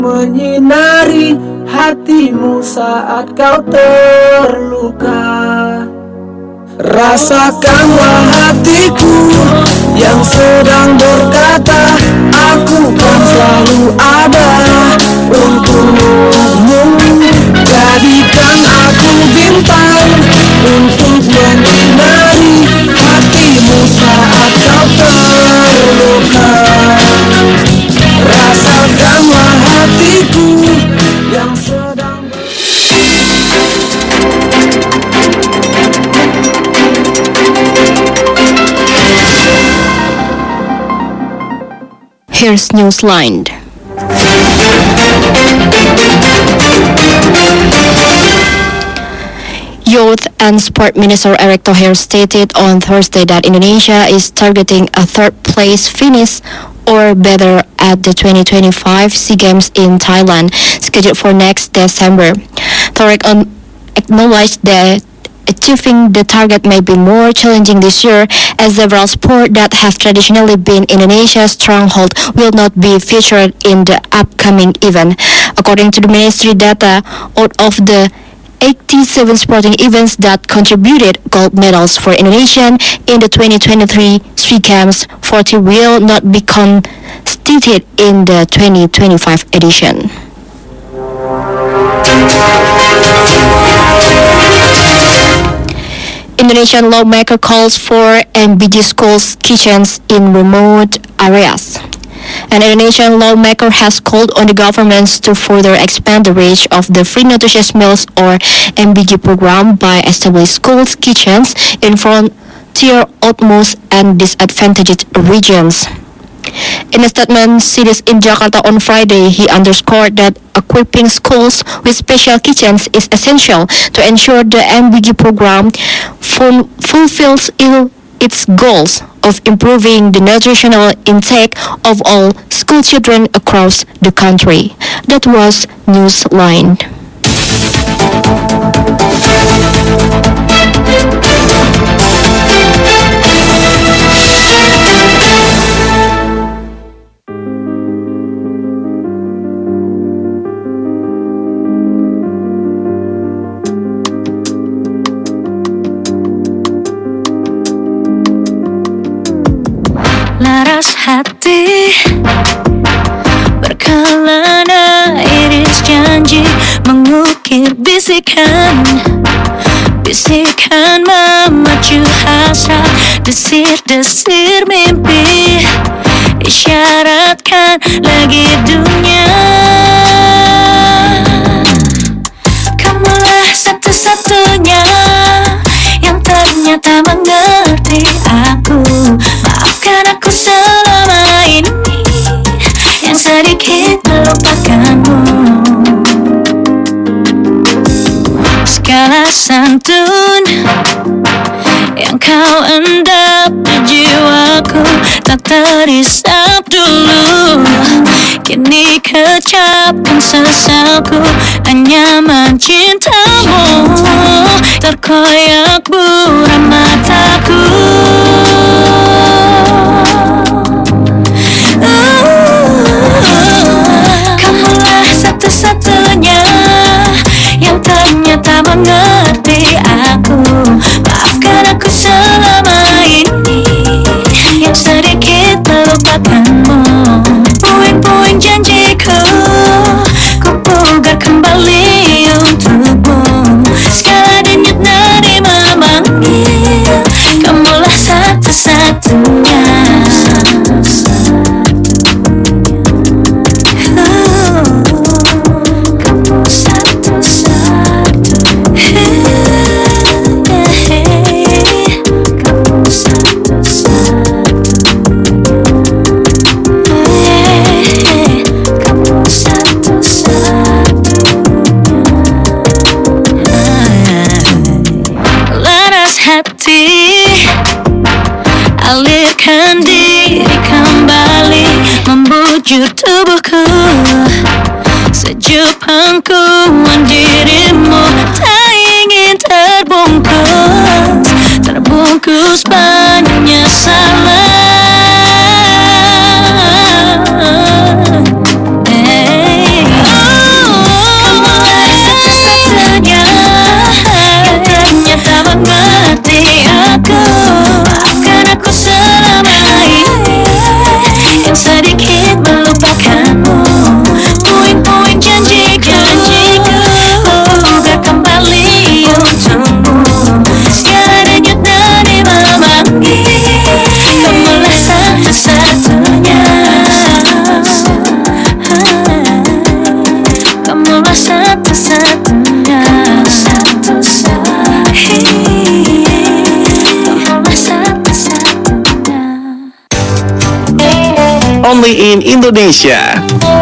menyinari hatimu saat kau terluka. Rasakanlah hatiku yang sedang berkata, aku kan selalu ada untukmu. Jadikan aku bintang untuk menyinari hatimu saat kau terluka. Rasakanlah hatiku yang sedang Here's Newsline. Youth and Sport Minister Erick Thohir stated on Thursday that Indonesia is targeting a third-place finish or better at the 2025 SEA Games in Thailand, scheduled for next December. Thohir acknowledged that achieving the target may be more challenging this year, as several sports that have traditionally been Indonesia's stronghold will not be featured in the upcoming event. According to the ministry data, out of the 87 sporting events that contributed gold medals for Indonesia in the 2023 SEA Games, 40 will not be constituted in the 2025 edition. Indonesian lawmaker calls for MBG schools kitchens in remote areas. An Indonesian lawmaker has called on the governments to further expand the reach of the Free Nutritious Meals or MBG program by establishing schools kitchens in frontier, outmost, and disadvantaged regions. In a statement released in Jakarta on Friday, he underscored that equipping schools with special kitchens is essential to ensure the MBG program fulfills its goals of improving the nutritional intake of all school children across the country. That was Newsline. Laras hati berkelana, iris janji mengukir bisikan memacu hasrat, desir-desir mimpi, isyaratkan lagi dunia. Kamulah satu-satunya yang ternyata mengerti aku. Maafkan aku selama ini yang sedikit melupakanmu. Segala santun yang kau endap di jiwaku tak terisap dulu. Kini kecapkan sesalku, hanya mencintamu. Terkoyak buram mataku. Kamulah satu-satunya yang ternyata mengerti aku. Maafkan aku selama ini yang sedikit melupakanmu. Puing-puing janjiku ku pugar kembali untukmu. Segala denyut nadi memanggil, kamulah satu-satunya. Alirkan diri kembali, membujur tubuhku. Sejuk pangkuan dirimu, tak ingin terbungkus penyesalan. in Indonesia.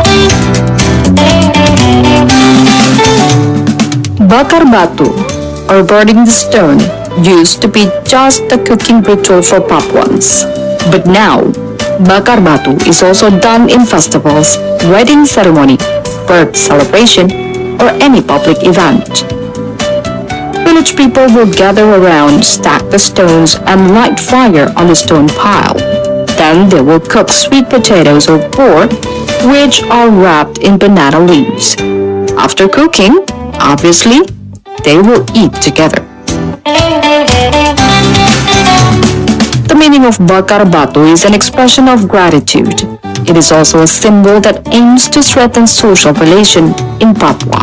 Bakar batu, or burning the stone, used to be just a cooking ritual for Papuans. But now, bakar batu is also done in festivals, wedding ceremony, birth celebration, or any public event. Village people will gather around, stack the stones, and light fire on the stone pile. Then they will cook sweet potatoes or pork, which are wrapped in banana leaves. After cooking, obviously, they will eat together. The meaning of bakar batu is an expression of gratitude. It is also a symbol that aims to strengthen social relation in Papua.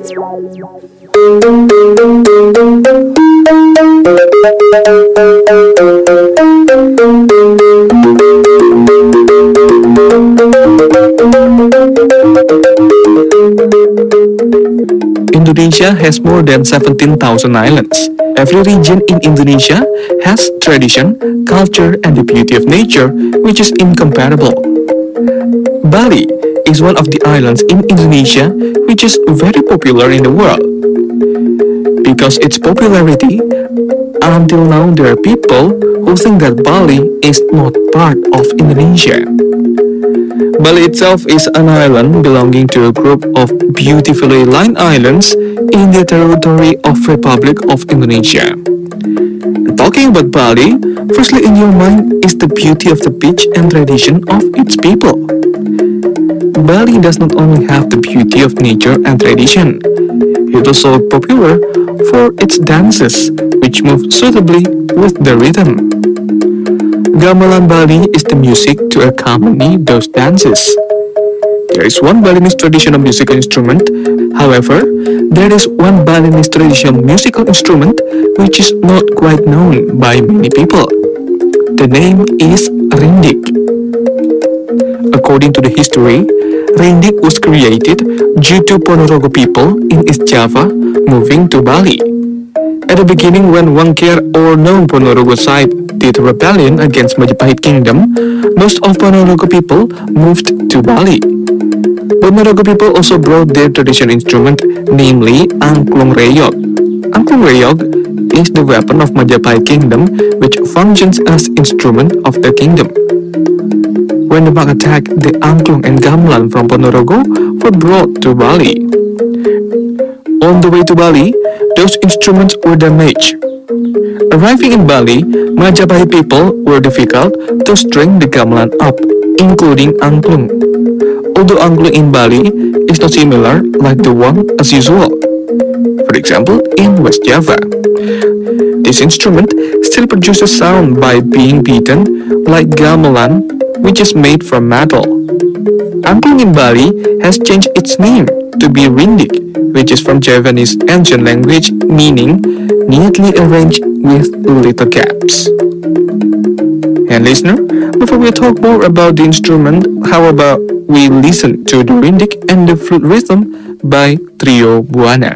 Indonesia has more than 17,000 islands. Every region in Indonesia has tradition, culture, and the beauty of nature, which is incomparable. Bali is one of the islands in Indonesia which is very popular in the world. Because its popularity, until now there are people who think that Bali is not part of Indonesia. Bali itself is an island belonging to a group of beautifully lined islands in the territory of Republic of Indonesia. Talking about Bali, firstly in your mind is the beauty of the beach and tradition of its people. Bali does not only have the beauty of nature and tradition, it is also popular for its dances, which move suitably with the rhythm. Gamelan Bali is the music to accompany those dances. There is one Balinese traditional musical instrument. However, there is one Balinese traditional musical instrument which is not quite known by many people. The name is rindik. According to the history, rindik was created due to Ponorogo people in East Java moving to Bali. At the beginning, when Wangkir or non-Ponorogo side did rebellion against Majapahit Kingdom, most of Ponorogo people moved to Bali. Ponorogo people also brought their traditional instrument, namely angklung reyog. Angklung reyog is the weapon of Majapahit Kingdom, which functions as instrument of the kingdom. When the Bak attacked, the angklung and gamelan from Ponorogo were brought to Bali. On the way to Bali, those instruments were damaged. Arriving in Bali, Majapahit people were difficult to string the gamelan up, including angklung. Although angklung in Bali is not similar like the one as usual. For example, in West Java, this instrument still produces sound by being beaten like gamelan, which is made from metal. Angklung in Bali has changed its name to be rindik, which is from Javanese ancient language meaning neatly arranged with little gaps. And listener, before we talk more about the instrument, how about we listen to the rindik and the flute rhythm by Trio Buana.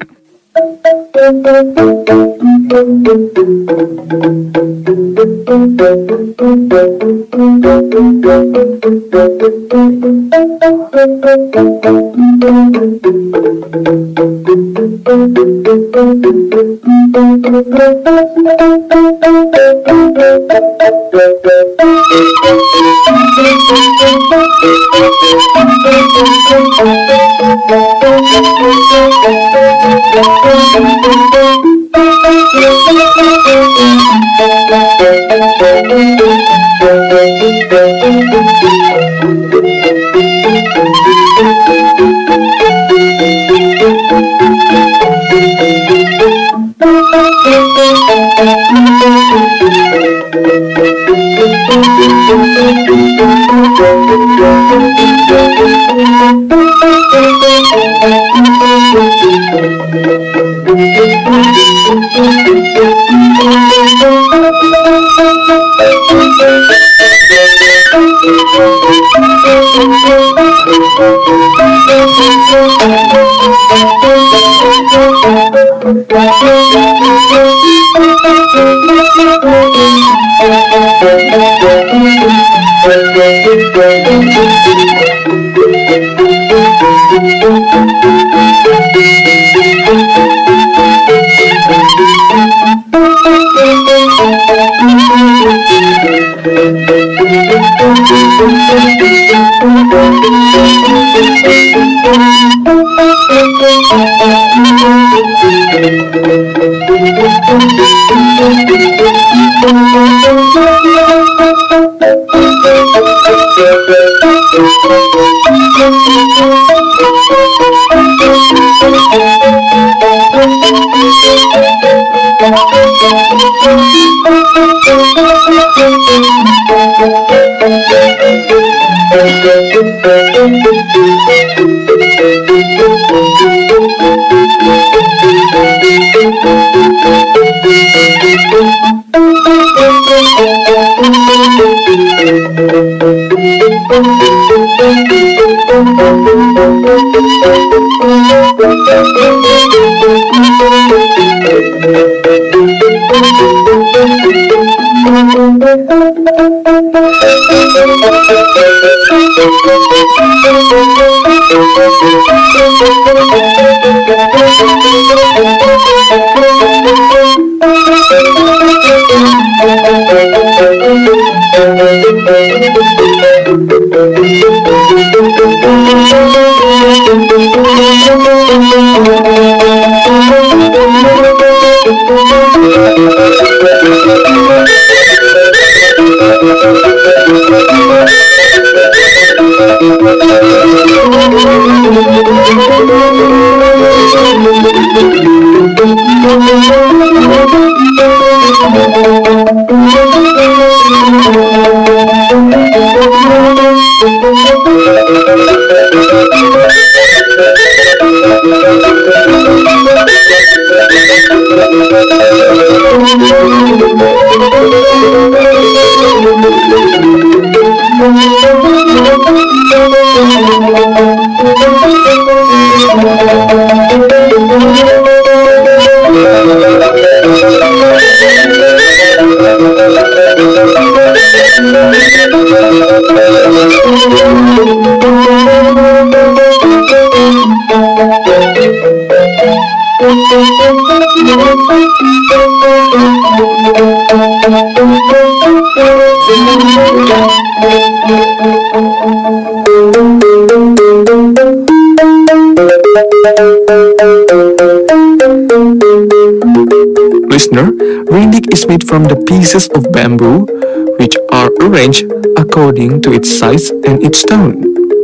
Listener, rindik is made from the pieces of bamboo which are arranged according to its size and its tone.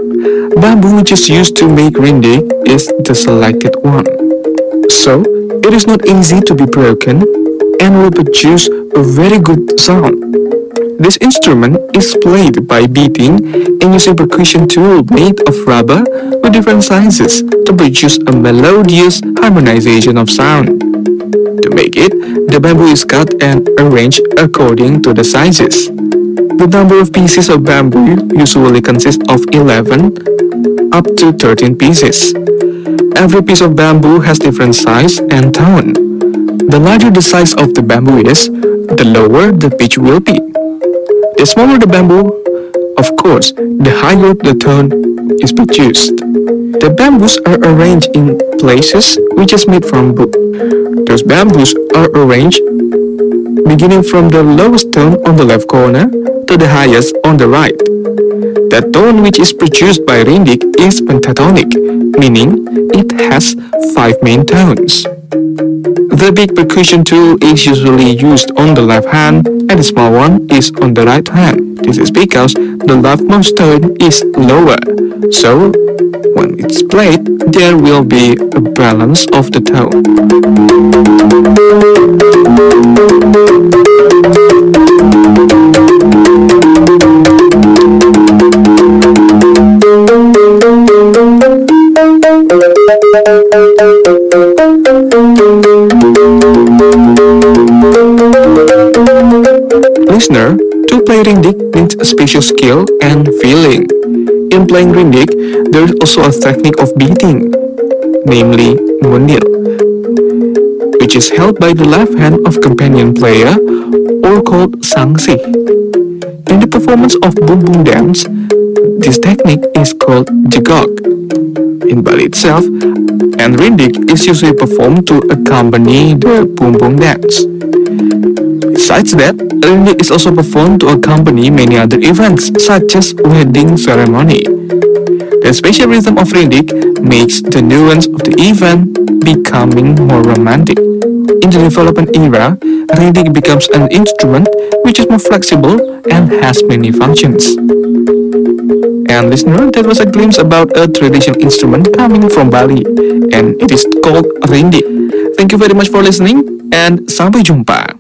Bamboo which is used to make rindik is the selected one. So, it is not easy to be broken and will produce a very good sound. This instrument is played by beating and using percussion tool made of rubber with different sizes to produce a melodious harmonization of sound. To make it, the bamboo is cut and arranged according to the sizes. The number of pieces of bamboo usually consists of 11 up to 13 pieces. Every piece of bamboo has different size and tone. The larger the size of the bamboo is, the lower the pitch will be. The smaller the bamboo, of course, the higher the tone is produced. The bamboos are arranged in places which is made from wood. Those bamboos are arranged beginning from the lowest tone on the left corner to the highest on the right. The tone which is produced by rindik is pentatonic, meaning it has 5 main tones. The big percussion tool is usually used on the left hand and the small one is on the right hand. This is because the leftmost tone is lower, so when it's played, there will be a balance of the tone. Listener, to play rindik needs a special skill and feeling. In playing rindik, there is also a technique of beating, namely mundil, which is held by the left hand of companion player or called sangsi. In the performance of bumbung dance, this technique is called jegok in Bali itself, and rindik is usually performed to accompany the bumbung dance. Besides that, rindik is also performed to accompany many other events, such as wedding ceremony. The special rhythm of rindik makes the nuance of the event becoming more romantic. In the development era, rindik becomes an instrument which is more flexible and has many functions. And listener, that was a glimpse about a traditional instrument coming from Bali, and it is called rindik. Thank you very much for listening, and sampai jumpa.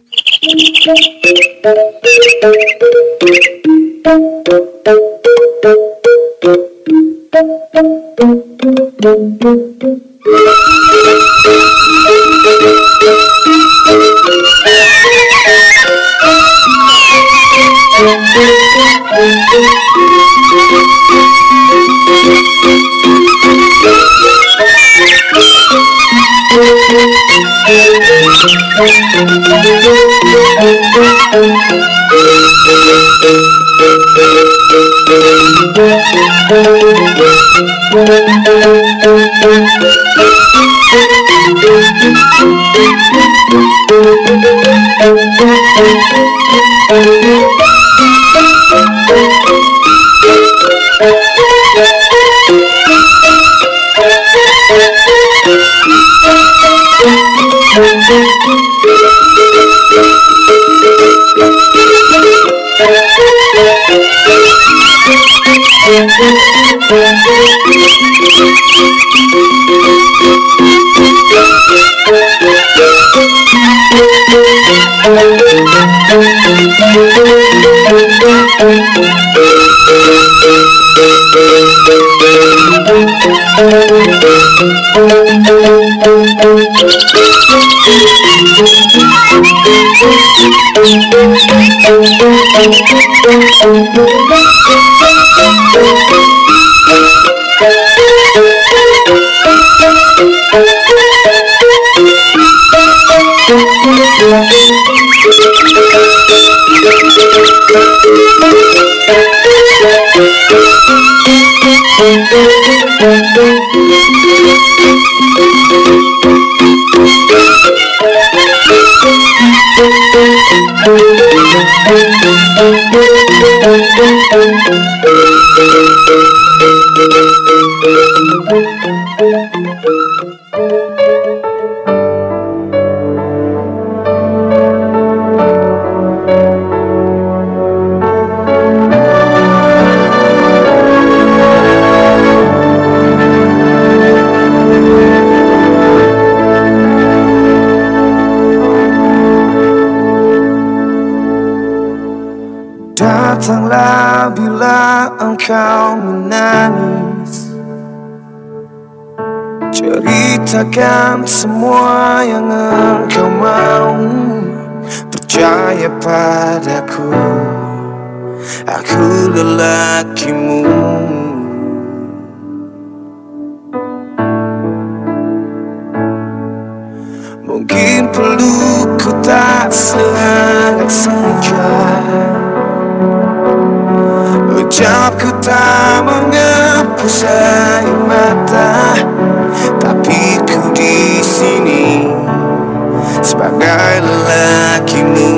Datanglah bila engkau menangis, ceritakan semua yang engkau mau. Percaya padaku, aku lelakimu. Mungkin pelukku tak sehangat senja, ucapku tak menghapus air mata, tapi ku di sini sebagai lelakimu.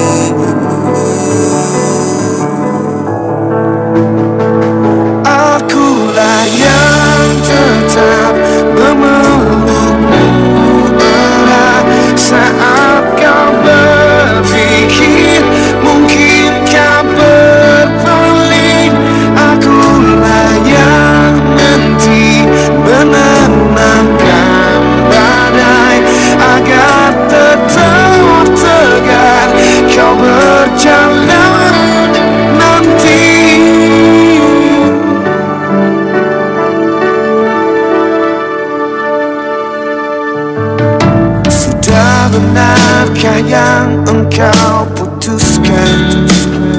Akulah yang tetap memelukmu erat saat kau berpikir mungkin kau berpaling. Akulah yang nanti menenangkan badai agar tetap tegar kau berjalan nanti. Sudah benarkah yang engkau putuskan?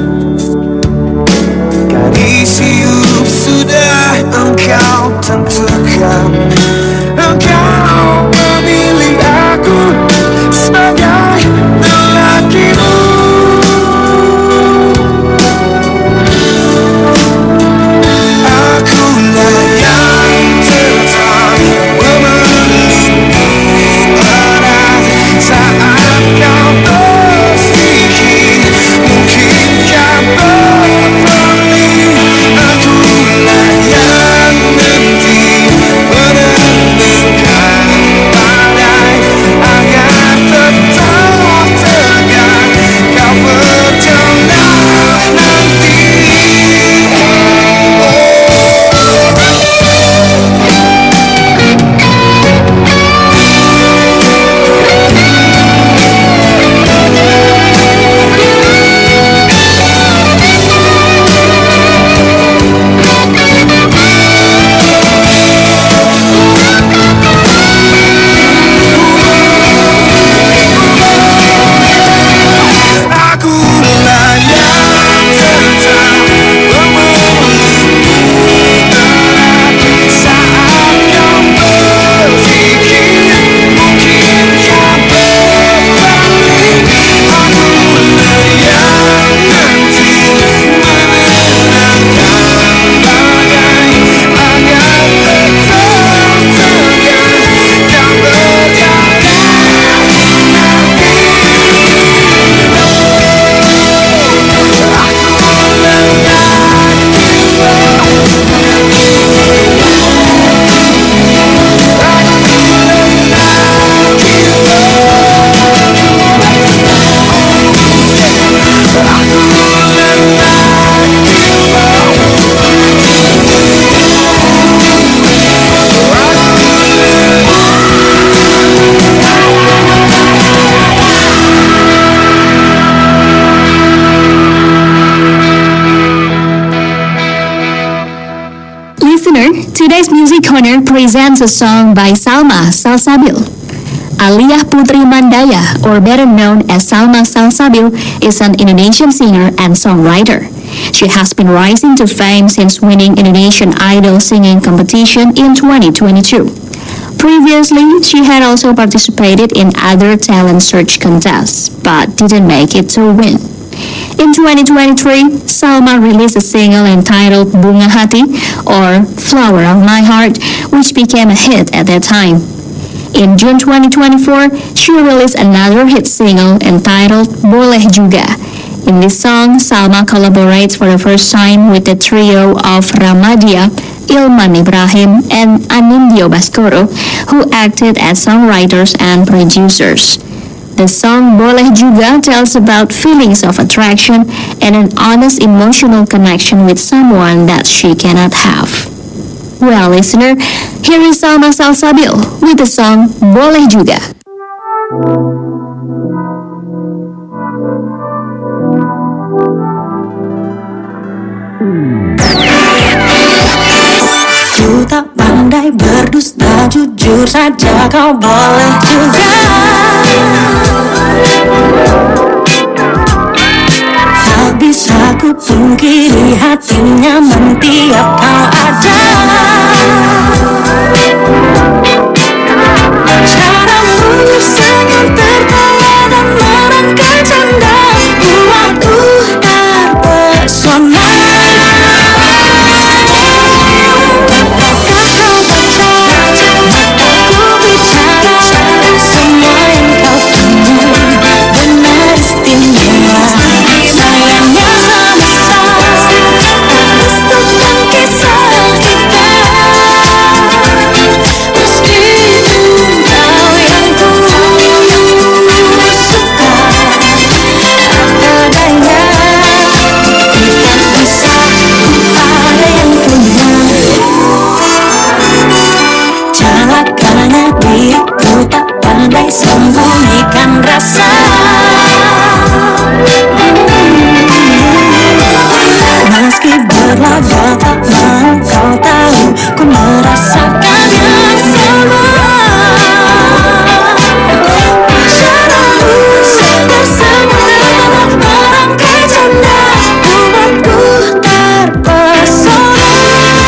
Garis hidup sudah engkau tentukan. Engkau memilih aku sebagai lelakimu. Akulah yang tetap memelukmu erat saat kau berpikir presents a song by Salma Salsabil. Aliyah Putri Mandaya, or better known as Salma Salsabil, is an Indonesian singer and songwriter. She has been rising to fame since winning Indonesian Idol singing competition in 2022. Previously, she had also participated in other talent search contests, but didn't make it to win. In 2023, Salma released a single entitled Bunga Hati, or Flower of My Heart, which became a hit at that time. In June 2024, she released another hit single entitled Boleh Juga. In this song, Salma collaborates for the first time with the trio of Ramadia, Ilman Ibrahim, and Anindyo Baskoro, who acted as songwriters and producers. The song Boleh Juga tells about feelings of attraction and an honest emotional connection with someone that she cannot have. Well, listener, here is Salma Salsabil with the song Boleh Juga. Ku tak pandai berdusta, jujur saja kau boleh juga. Tak bisa ku pungkiri hatinya tiap kau ada. Caramu tersenyum, tertawa dan merangkai canda buatku terpesona. Sembunyikan rasa, meski berlaga tak mau kau tahu, ku merasakannya semua. Caramu tersenyum, tertawa merangkai canda buatku terpesona.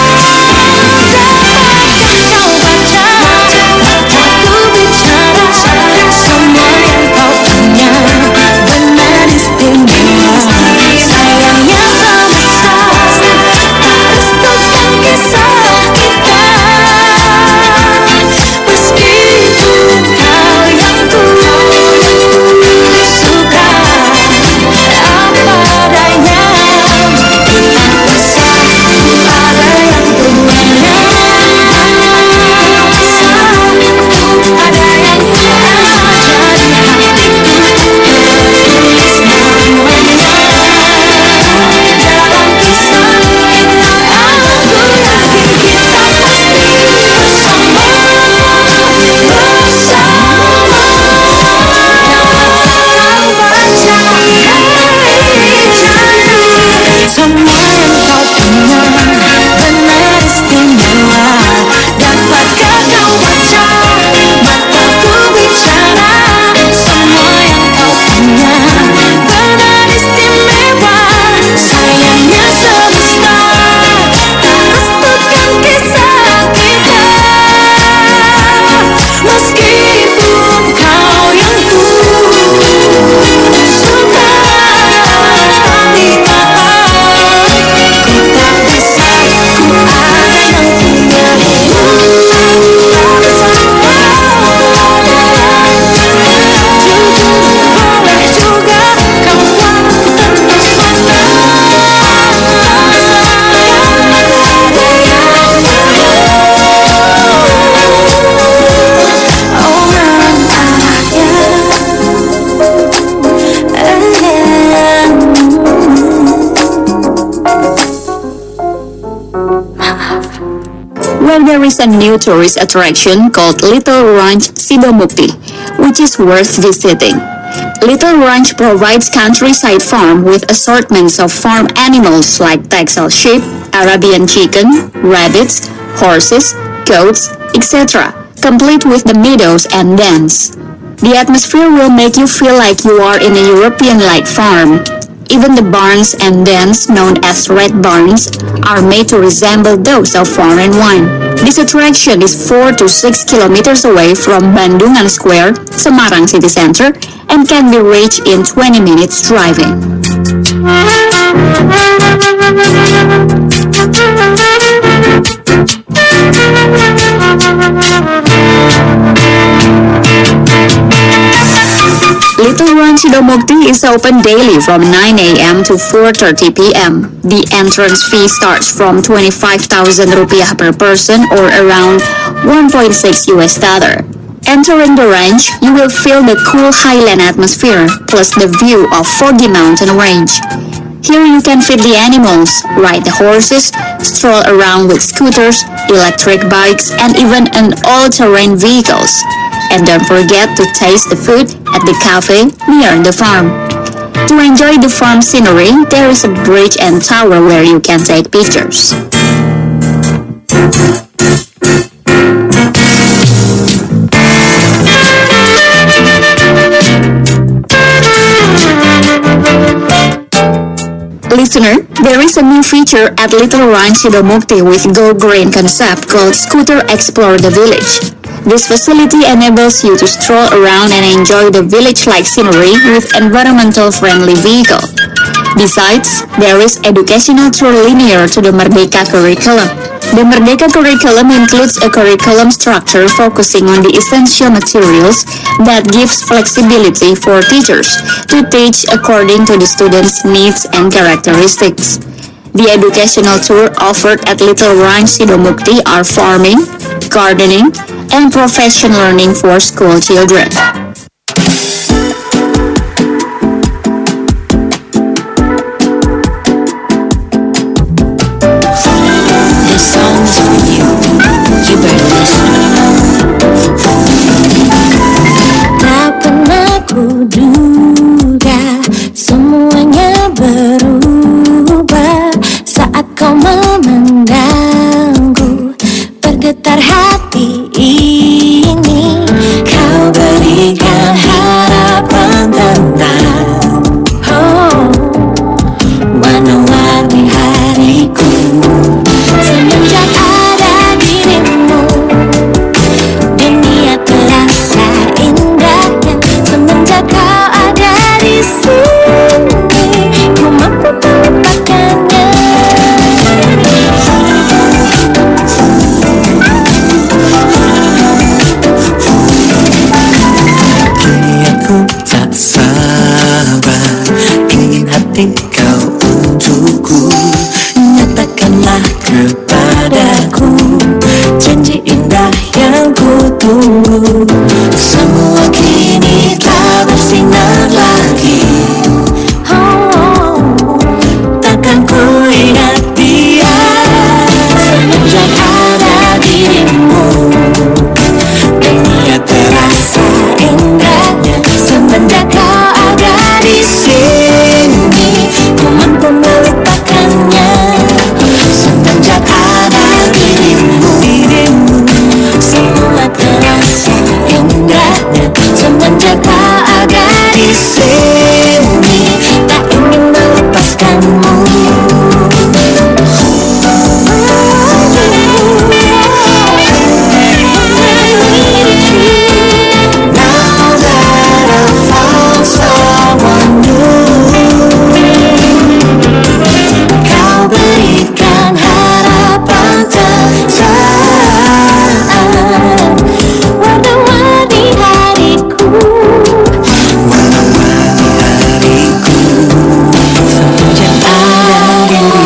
Dapatkah kau baca mataku bicara? Semua yang kau punya benar istimewa. Sayangnya semesta restukan kisah kita. Meskipun kau yang ku suka apa adanya, kita bisa ada yang punya. Ada yang punya. Semua yang kau punya benar istimewa. Dapatkah kau baca mataku bicara? Semua yang kau punya benar istimewa. Sayangnya semesta tak restukan kisah kita. Meskipun kau yang ku suka, Well, there is a new tourist attraction called Little Ranch Sidomukti, which is worth visiting. Little Ranch provides countryside farm with assortments of farm animals like Texel sheep, Arabian chicken, rabbits, horses, goats, etc., complete with the meadows and dens. The atmosphere will make you feel like you are in a European-like farm. Even the barns and dens, known as red barns, are made to resemble those of foreign wine. This attraction is 4 to 6 kilometers away from Bandungan Square, Semarang city center, and can be reached in 20 minutes driving. Little Run Sidomukti is open daily from 9 a.m. to 4:30 p.m. The entrance fee starts from 25,000 rupiah per person, or around $1.6. Entering the range, you will feel the cool highland atmosphere, plus the view of Foggy Mountain Range. Here you can feed the animals, ride the horses, stroll around with scooters, electric bikes, and even an all-terrain vehicles. And don't forget to taste the food at the cafe near the farm. To enjoy the farm scenery, there is a bridge and tower where you can take pictures. Listener, there is a new feature at Little Run Sidomukti with Go Green concept called Scooter Explore the Village. This facility enables you to stroll around and enjoy the village-like scenery with environmental-friendly vehicle. Besides, there is educational tour linear to the Merdeka curriculum. The Merdeka curriculum includes a curriculum structure focusing on the essential materials that gives flexibility for teachers to teach according to the students' needs and characteristics. The educational tour offered at Little Run Sidomukti are farming, gardening, and profession learning for school children. This song is for you. You better listen. Tak pernah kuduga semuanya berubah saat kau memandangku. Bergetar hati ini, kau berikan harapan tentang warna-warni hariku. Semenjak ada dirimu, dunia terasa indahnya. Semenjak kau ada di sini, ku mampu melupakannya. Kini aku tak sabar, ingin hati kau untukku. Nyatakanlah kepadaku janji indah yang ku tunggu. Semua kini tak bersinar lagi. Takkan ku ingat dia semenjak ada dirimu. Dunia terasa indahnya semenjak kau ada di sini. Ku mampu melupakannya semenjak ada dirimu. Semua terasa indahnya semenjak kau ada di sini. Tak ingin melepaskanmu. Now that I found someone new, Kau berikan harapan tentang warna-warni hariku. warna-warni hariku. Semenjak ada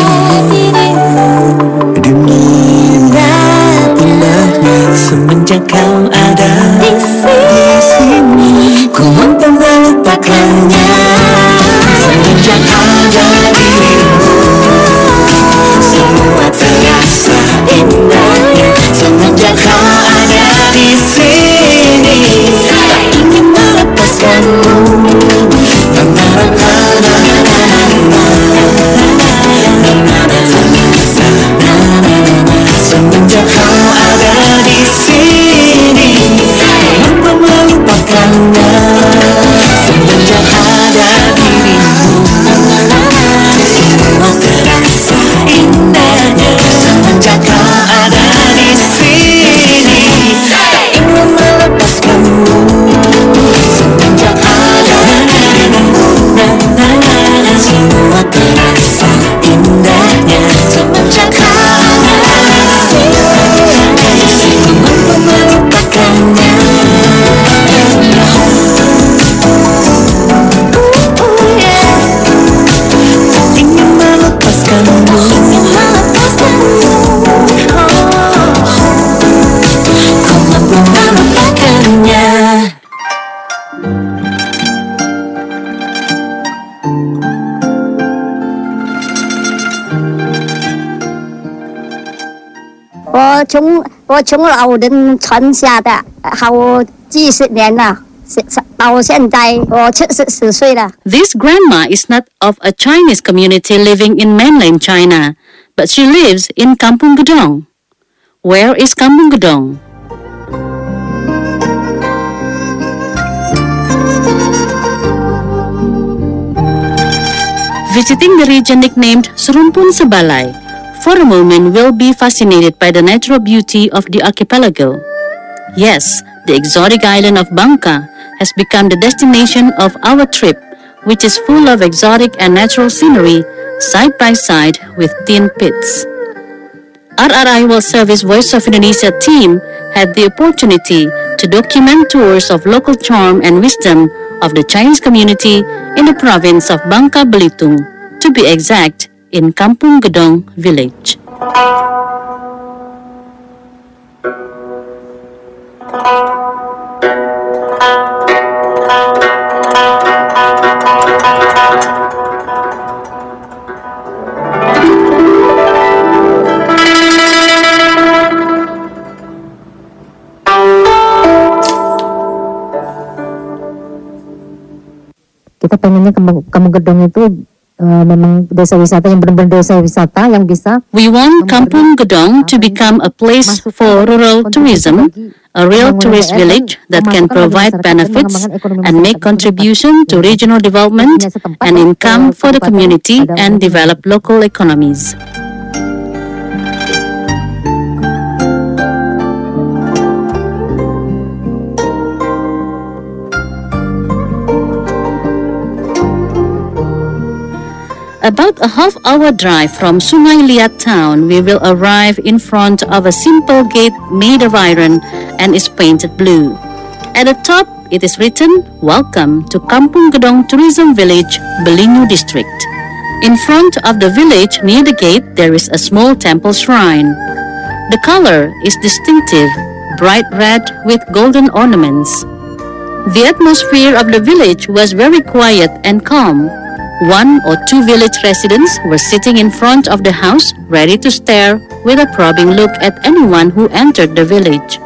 dirimu, Dunia indahnya semenjak kau ada di sini, ku mampu melupakannya. Semenjak ada dirimu, semua terasa indahnya. Semenjak kau ada di sini, tak ingin melepaskanmu. semenjak kau ada melupakannya. This grandma is not of a Chinese community living in mainland China, but she lives in Kampung Gedong. Where is Kampung Gedong? Visiting the region nicknamed Serumpun Sebalai, foreign women will be fascinated by the natural beauty of the archipelago. Yes, the exotic island of Bangka has become the destination of our trip, which is full of exotic and natural scenery, side by side with tin pits. RRI World Service Voice of Indonesia team had the opportunity to document tours of local charm and wisdom of the Chinese community in the province of Bangka Belitung, to be exact, in Kampung Gedong village. Kita pengennya Kampung Gedong itu memang desa wisata yang benar-benar desa wisata yang bisa. We want Kampung Gedong to become a place for rural tourism, a real tourist village that can provide benefits and make contribution to regional development and income for the community and develop local economies. About a half-hour drive from Sungai Liat town, we will arrive in front of a simple gate made of iron and is painted blue. At the top, it is written, "Welcome to Kampung Gedong Tourism Village, Belingu District." In front of the village, near the gate, there is a small temple shrine. The color is distinctive, bright red with golden ornaments. The atmosphere of the village was very quiet and calm. One or two village residents were sitting in front of the house, ready to stare with a probing look at anyone who entered the village.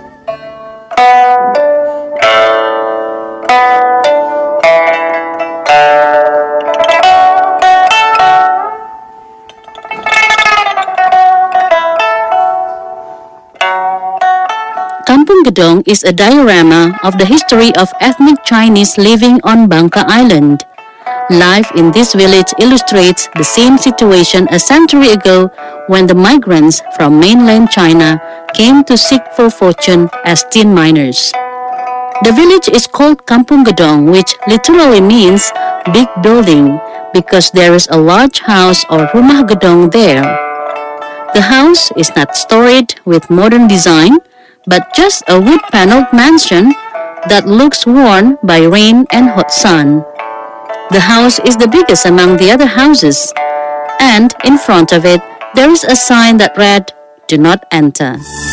Kampung Gedong is a diorama of the history of ethnic Chinese living on Bangka Island. Life in this village illustrates the same situation a century ago when the migrants from mainland China came to seek for fortune as tin miners. The village is called Kampung Gedong, which literally means big building, because there is a large house or rumah gedong there. The house is not storied with modern design, but just a wood-paneled mansion that looks worn by rain and hot sun. The house is the biggest among the other houses, and in front of it, there is a sign that read, "Do not enter."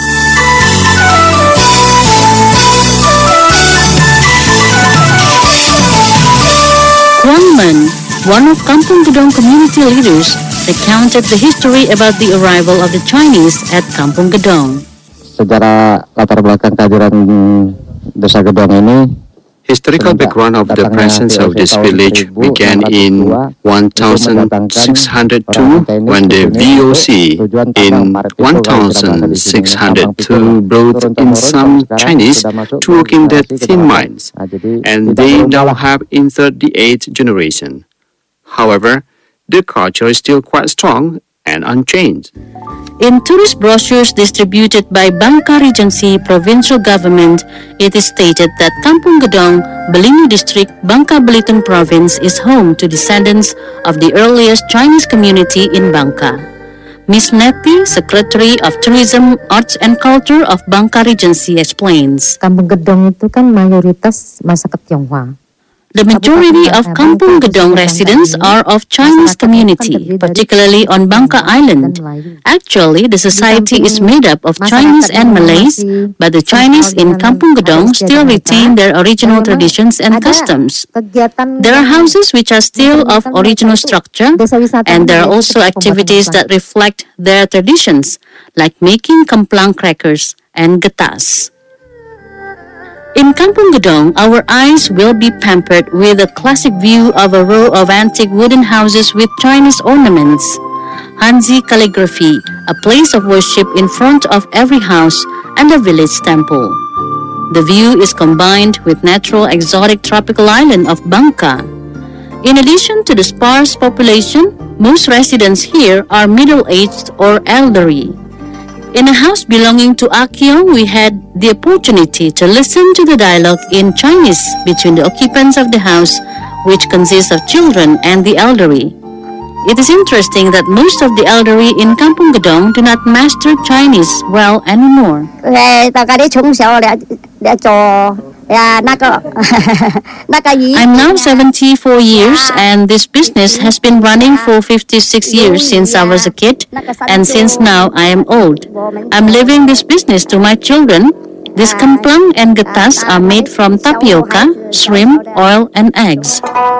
Kwang Men, one of Kampung Gedong community leaders, recounted the history about the arrival of the Chinese at Kampung Gedong. Sejarah latar belakang kehadiran Desa Gedong ini, historical background of the presence of this village began in 1602 when the VOC in 1602 brought in some Chinese to work in the tin mines, and they now have entered the 8th generation. However, the culture is still quite strong and unchanged. In tourist brochures distributed by Bangka Regency Provincial Government, it is stated that Kampung Gedong, Belingu District, Bangka Belitung Province is home to descendants of the earliest Chinese community in Bangka. Ms. Neti, Secretary of Tourism, Arts and Culture of Bangka Regency, explains. Kampung Gedong itu kan mayoritas masyarakat Tionghoa. The majority of Kampung Gedong residents are of Chinese community, particularly on Bangka Island. Actually, the society is made up of Chinese and Malays, but the Chinese in Kampung Gedong still retain their original traditions and customs. There are houses which are still of original structure, and there are also activities that reflect their traditions, like making kemplang crackers and getas. In Kampung Gedong, our eyes will be pampered with a classic view of a row of antique wooden houses with Chinese ornaments. Hanzi calligraphy, a place of worship in front of every house, and a village temple. The view is combined with natural exotic tropical island of Bangka. In addition to the sparse population, most residents here are middle-aged or elderly. In a house belonging to Akyong, we had the opportunity to listen to the dialogue in Chinese between the occupants of the house, which consists of children and the elderly. It is interesting that most of the elderly in Kampung Gedong do not master Chinese well anymore. I'm now 74 years, and this business has been running for 56 years since I was a kid, and since now I am old. I'm leaving this business to my children. This kemplang and getas are made from tapioca, shrimp, oil, and eggs.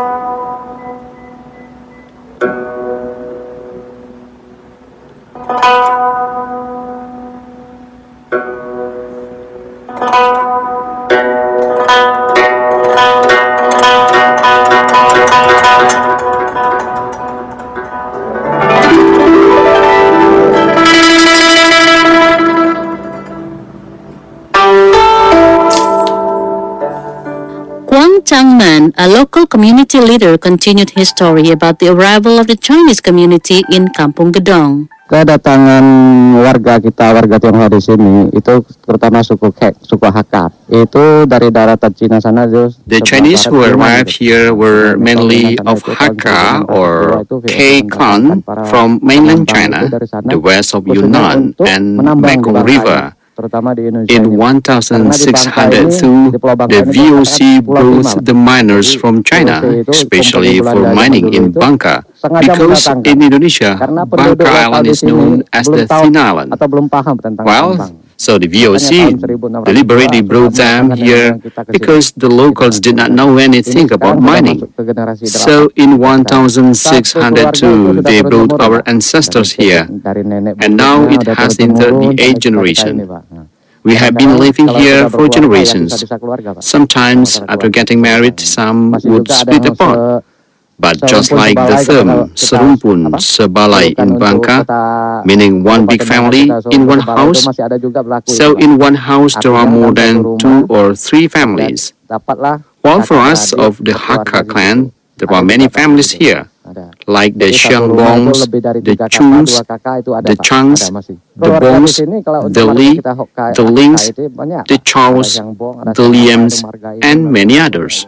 Kwang Changman, a local community leader, continued his story about the arrival of the Chinese community in Kampung Gedong. Kedatangan warga Tionghoa di sini itu terutama suku Hakka itu dari daratan Cina sana. The Chinese who arrived here were mainly of Hakka or K clan from mainland China, the west of Yunnan and Mekong River. In 1602, the VOC brought the miners from China, especially for mining in Bangka, because in Indonesia, Bangka Island is known as the Thin Island. So the VOC deliberately brought them here because the locals did not know anything about mining. So in 1602, they brought our ancestors here, and now it has entered the 8th generation. We have been living here for generations. Sometimes, after getting married, some would split apart. But just like the term serumpun sebalai in Bangka, meaning one big family in one house, so in one house there are more than 2 or 3 families. While for us of the Hakka clan, there are many families here, like the Xiangbongs, the Chungs, the Changs, the Bongs, the Li, the Lings, the Chaos, the Liams, and many others.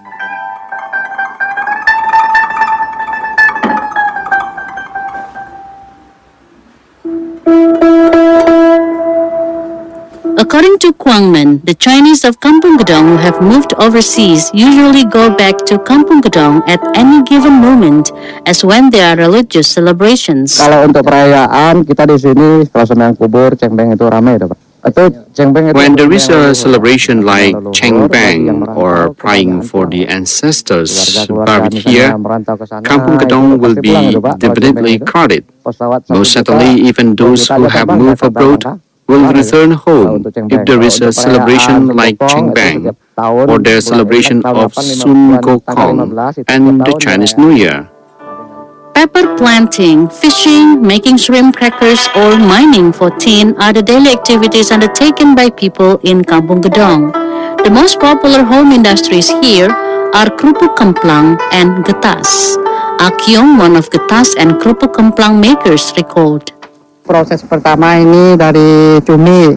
According to Kwangman, the Chinese of Kampung Gedong who have moved overseas usually go back to Kampung Gedong at any given moment, as when there are religious celebrations. Kalau untuk perayaan kita di sini kalau sembahyang kubur, cengbeng itu ramai, Pak. When there is a celebration like Chengbang or praying for the ancestors buried here, Kampung Gedong will be definitely crowded. Most certainly, even those who have moved abroad will return home if there is a celebration like Chengbang or their celebration of Sun Gokong and the Chinese New Year. Pepper planting, fishing, making shrimp crackers, or mining for tin are the daily activities undertaken by people in Kampung Gedong. The most popular home industries here are kerupuk kemplang and getas. Akyong, one of getas and kerupuk kemplang makers, recalled. Proses pertama ini dari cumi,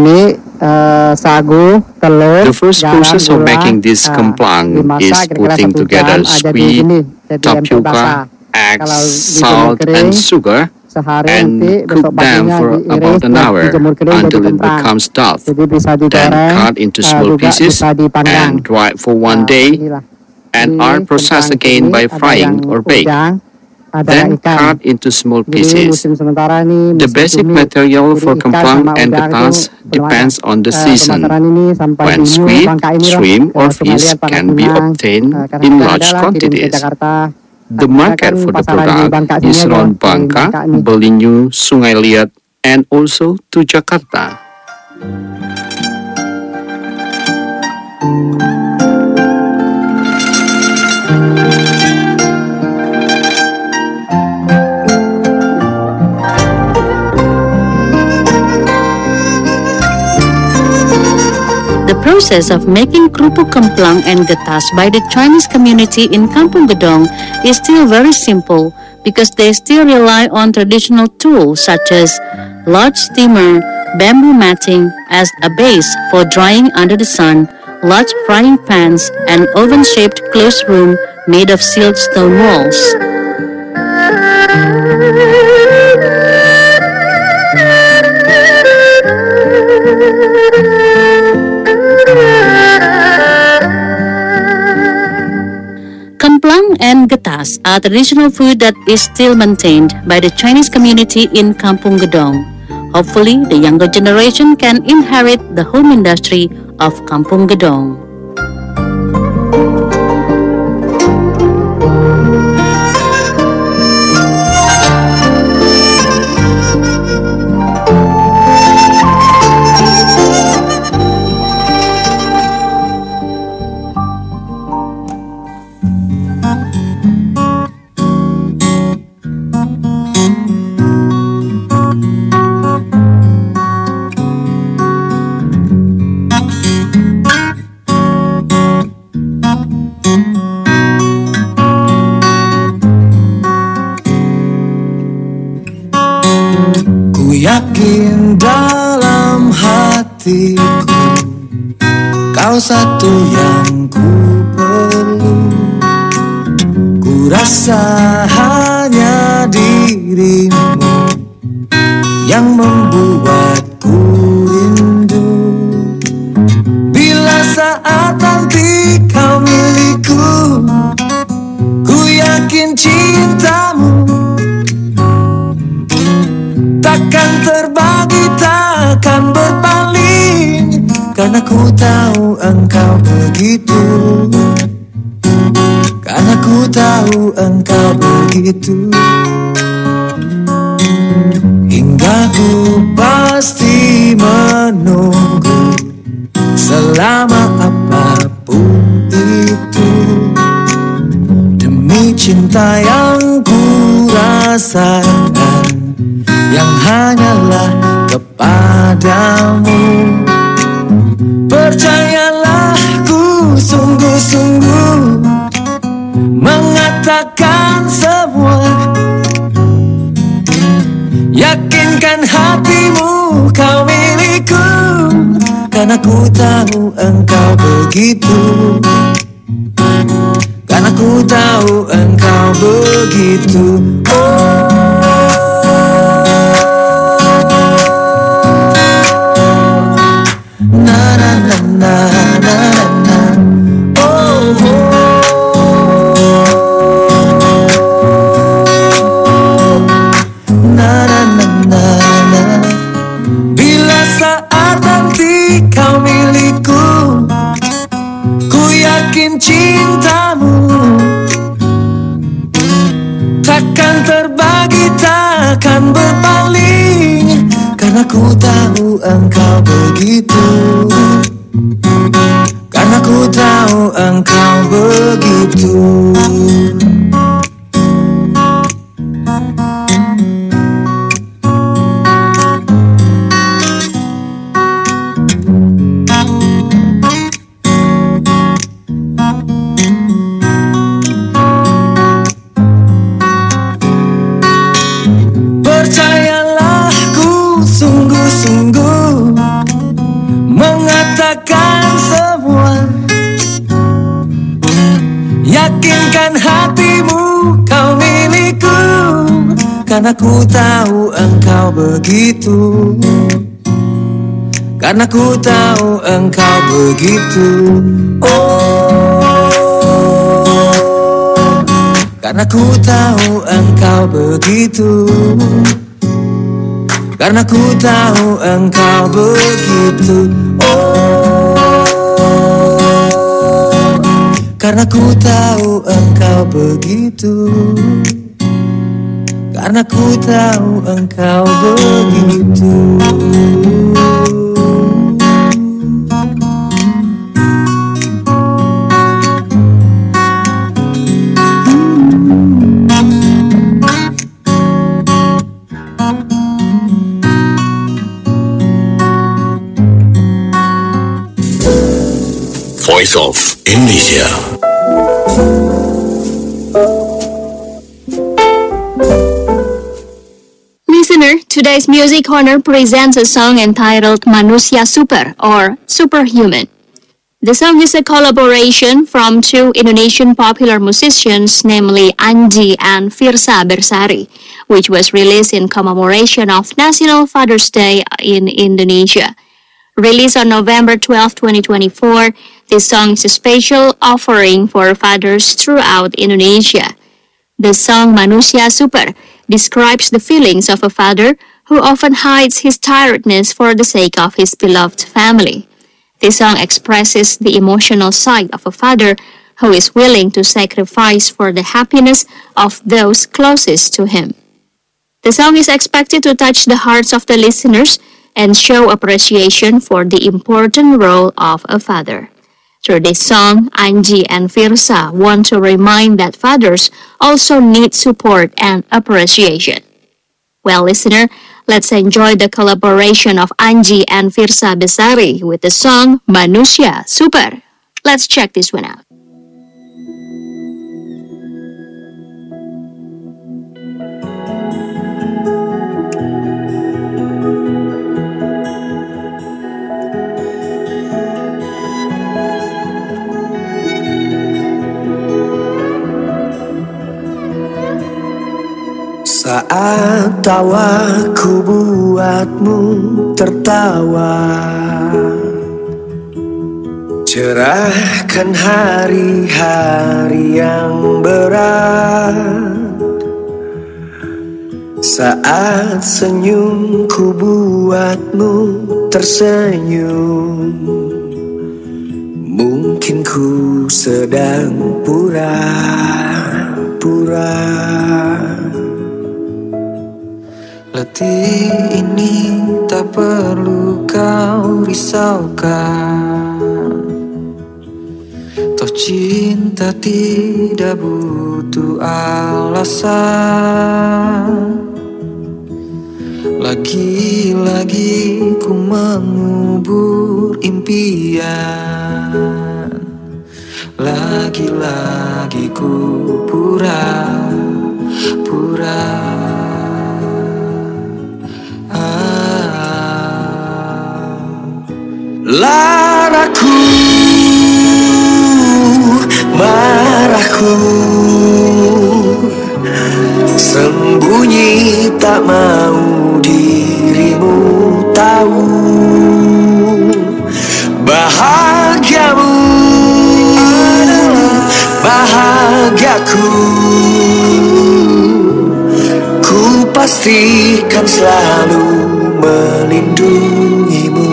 sagu, telur. The first process of making this kemplang is putting together sweet, tapioca, eggs, salt, and sugar, and cook them for about an hour until it becomes tough. Then cut into small pieces and dry for one day. and are processed again by frying or baked, then cut into small pieces. The basic material for kemplang and getas depends on the season, when squid, shrimp, or fish can be obtained in large quantities. The market for the product is around Bangka, Belinyu, Sungai Liat, and also to Jakarta. The process of making kerupuk kemplang and getas by the Chinese community in Kampung Gedong is still very simple because they still rely on traditional tools such as large steamer, bamboo matting as a base for drying under the sun, large frying pans, and oven-shaped closed room made of sealed stone walls. Kemplang and getas are traditional food that is still maintained by the Chinese community in Kampung Gedong. Hopefully, the younger generation can inherit the home industry of Kampung Gedong. Yakin dalam hatiku kau satu yang ku perlu. Ku rasa hanya dirimu yang membuatku rindu. Bila saat nanti kau milikku, ku yakin cintamu takkan terbagi, takkan berpaling, karena ku tahu engkau begitu. Karena ku tahu engkau begitu. Hingga ku pasti menunggu selama apapun itu, demi cinta yang ku rasakan, yang hanyalah kepadamu. Percayalah, ku sungguh-sungguh mengatakan semua. Yakinkan hatimu kau milikku, karena ku tahu engkau begitu. Karena ku tahu engkau begitu. Bila saat nanti kau milikku, ku yakin cintamu takkan terbagi, takkan berpaling, karena ku tahu engkau begitu. Karena ku tahu engkau begitu. Percayalah, ku sungguh-sungguh mengatakan semua. Yakinkan hatimu kau milikku, karena ku tahu engkau begitu. Karena ku tahu engkau begitu. Oh. Karena ku tahu engkau begitu. Karena ku tahu engkau begitu. Karena ku tahu engkau begitu. Karena ku tahu engkau begitu. Voice of Indonesia. Listener, today's Music Corner presents a song entitled Manusia Super or Superhuman. The song is a collaboration from two Indonesian popular musicians, namely Anji and Firsa Bersari, which was released in commemoration of National Father's Day in Indonesia. Released on November 12, 2024, this song is a special offering for fathers throughout Indonesia. The song Manusia Super describes the feelings of a father who often hides his tiredness for the sake of his beloved family. This song expresses the emotional side of a father who is willing to sacrifice for the happiness of those closest to him. The song is expected to touch the hearts of the listeners and show appreciation for the important role of a father. Through this song, Anji and Firsa want to remind that fathers also need support and appreciation. Well, listener, let's enjoy the collaboration of Anji and Firsa Bersari with the song Manusia Super. Let's check this one out. Saat tawaku buatmu tertawa, cerahkan hari-hari yang berat. Saat senyumku buatmu tersenyum, mungkin ku sedang pura-pura. Letih ini tak perlu kau risaukan, toh cinta tidak butuh alasan. Lagi-lagi ku mengubur impian, lagi-lagi ku pura-pura. Laraku, marahku, sembunyi tak mau dirimu tahu. Bahagiamu adalah bahagiaku, ku pastikan selalu melindungimu.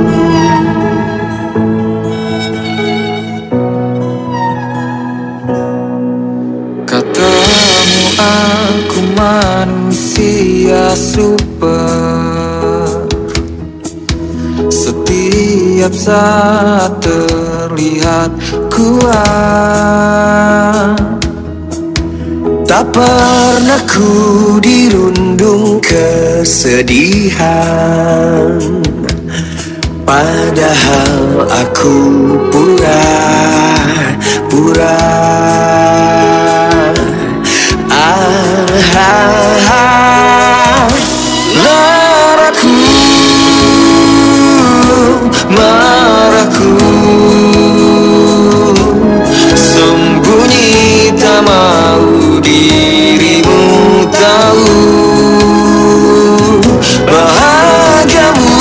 Katamu aku manusia super, setiap saat terlihat kuat. Tak pernah ku dirundung kesedihan, padahal aku pura-pura. Laraku, marahku, sembunyi tak mau dirimu tahu. Bahagiamu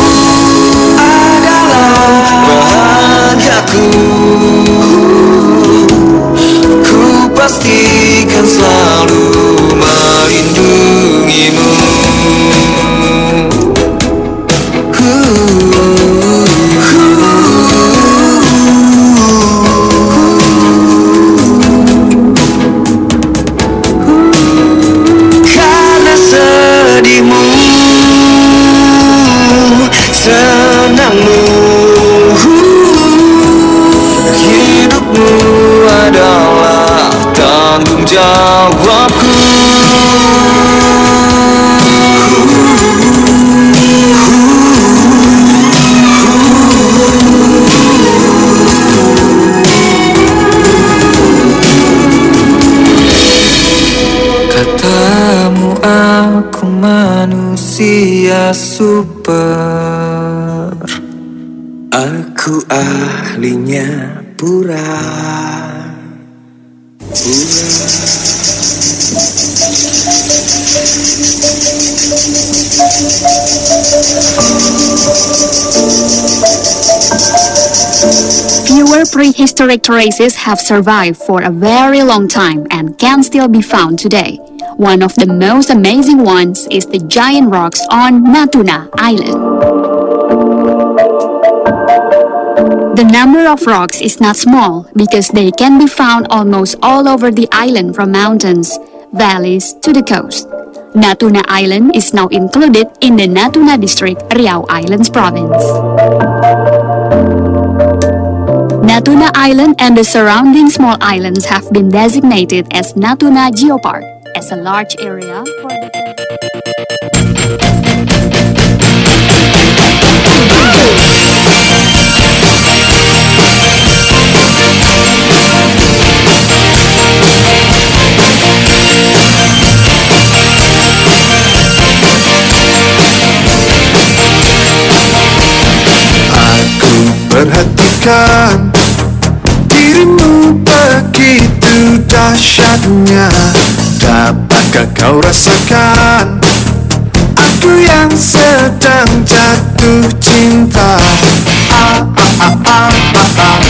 adalah bahagiaku, ku jawabku. Katamu aku manusia super, aku ahlinya pura-pura. Fewer prehistoric traces have survived for a very long time and can still be found today. One of the most amazing ones is the giant rocks on Natuna Island. The number of rocks is not small because they can be found almost all over the island from mountains, valleys to the coast. Natuna Island is now included in the Natuna District, Riau Islands Province. Natuna Island and the surrounding small islands have been designated as Natuna Geopark, as a large area for the Perhatikan dirimu begitu dahsyatnya. Dapatkah kau rasakan aku yang sedang jatuh cinta?